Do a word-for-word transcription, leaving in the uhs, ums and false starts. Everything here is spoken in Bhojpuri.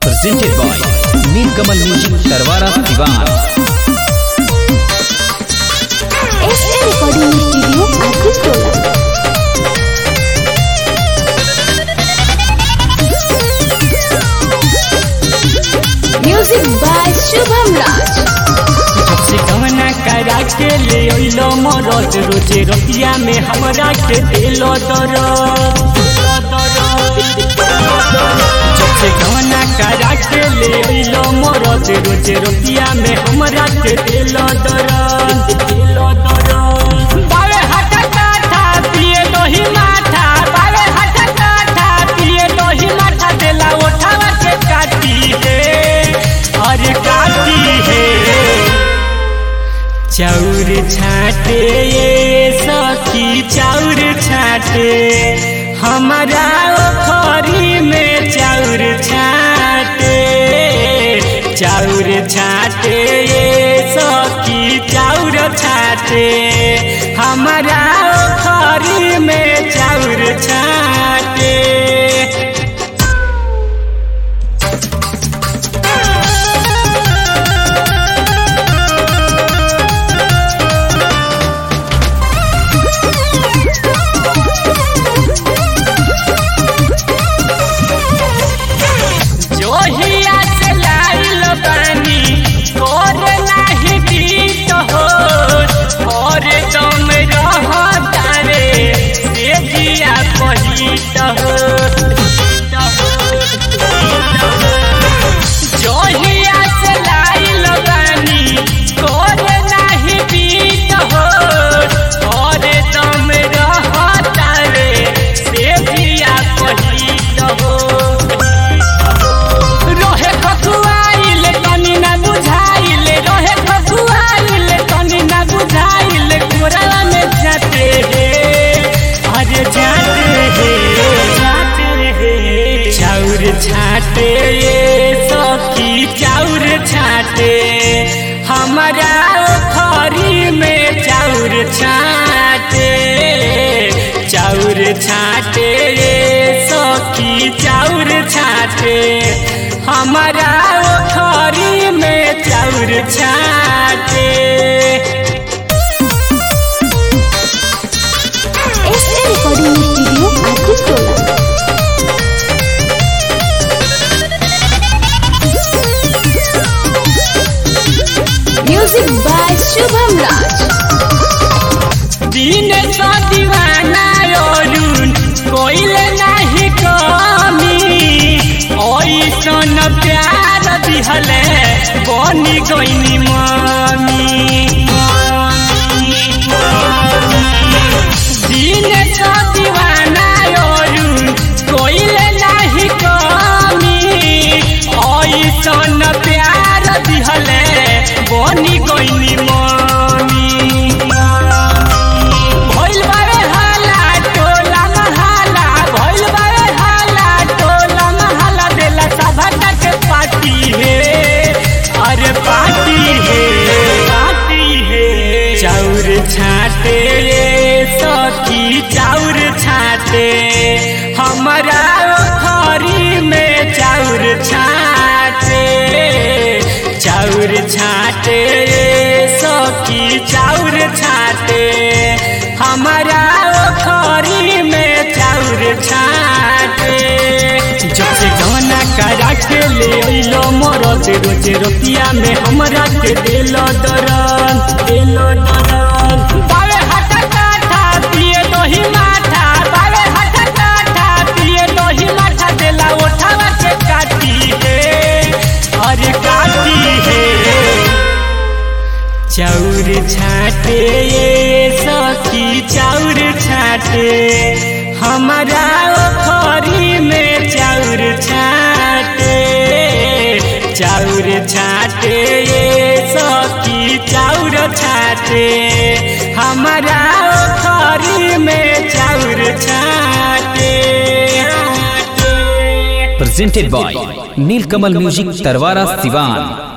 presented by Nilkamal Music Tarwara Diwan. S A Recording Studio Artistola. Music by Shubham Raj. सबसे कवना करा के ले ओइलो मरद रोजे रतिया में हमरा के दिलो दरद सबसे कवना करा के ले ओइलो मरद रोजे रतिया में हमरा के दिलो दरद दिलो दरद बावे हटा काठा पिए दोही माथा बावे हटा काठा पिए दोही माथा देला उठावा के काटी है अरे काटी है चाउर छाटे ये सखी चाउर छाटे हमारा ओखरी में चाउर छाटे चाउर छाटे ये सखी चाउर छाटे हमारा ओखरी में चाउर छाटे छाटे ये सखी चाउर छाटे हमारा ओखरी में चाउर छाटे चाउर छाटे ये सखी चाउर छाटे हमारा ओखरी में चाउर छाटे S A Recording Studio Artistola. Music by Shubham Raj. दिन का दीवाना अरुण कोइले नहीं कमी ऐसन प्यार दिहले बनी गईनी मामी दिन का दीवाना अरुण कोइले नहीं कमी ऐसन प्यार दिहले बनी गईनी मामी भइल बारे हाला टोला महाला भइल बारे हाला टोला महाला देला सभा के पार्टी है अरे पार्टी है पार्टी है चाउर छाटे ये सखी चाउर छाटे हमारा ओखरी में चाउर छाटे चाउर छाटे सखी चाउर छाटे हमारा ओखरी में चाउर छाटे जब से गाना करा के ले अइलो मरद रोजे रोटिया में हमरा के दिलो दरद दिलो दरद बावे हटा काठा पिए दोही माथा बावे हटा काठा पिए दोही माथा देला उठावा के काटी है अरे काटी है चाउर छाटे ये सखी चाउर छाटे हमारा ओखरी में चाउर छाटे चाउर छाटे ये सखी चाउर छाटे हमारा ओखरी में चाउर छाटे Presented by Nilkamal Music Tarwara Diwan.